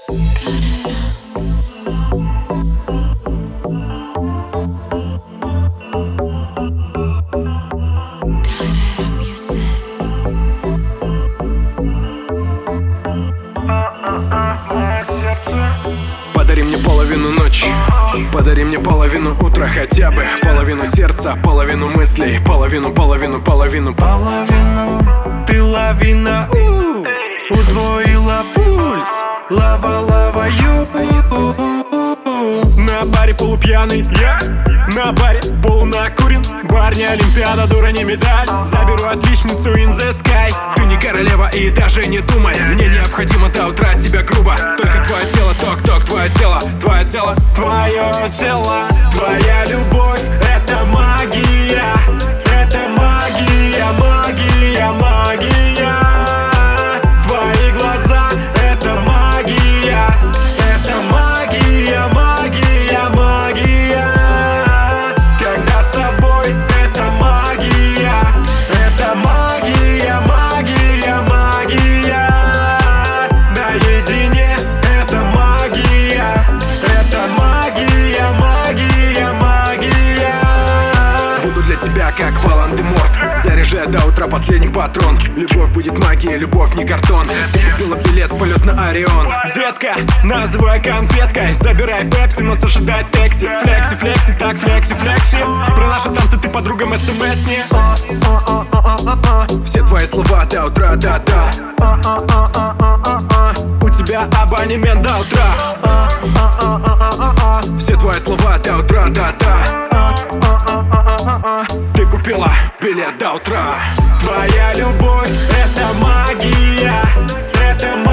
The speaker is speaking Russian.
Подари мне половину ночи, подари мне половину утра, хотя бы половину сердца, половину мыслей, половину. Половину, ты лавина, удвоила пульс, лава, На баре полупьяный я, на баре полунакурен. Бар не олимпиада, дура не медаль. Заберу отличницу in the sky. Ты не королева и даже не думай. Мне необходимо до утра тебя грубо. Только твое тело, ток, твое тело, твое тело, твое тело. Твоя любовь — это магия. Это магия, магия, магия. Твои глаза — это магия. Это магия, магия, магия. Когда с тобой — это магия. Это магия, магия, магия. Наедине — это магия. Это магия, магия, магия. Буду для тебя как Волан-де-Морт, заряжая до утра последний патрон. Любовь будет магией, любовь не картон. Ты купила билет в полет на Орион. Детка, называй конфеткой. Забирай пепси, нас ожидает такси. Флекси, так флекси. Про наши танцы ты подругам смс не. Все твои слова до утра, да. У тебя абонемент до утра. Все твои слова до утра, да. Ты купила билет до утра. Твоя любовь — это магия. Это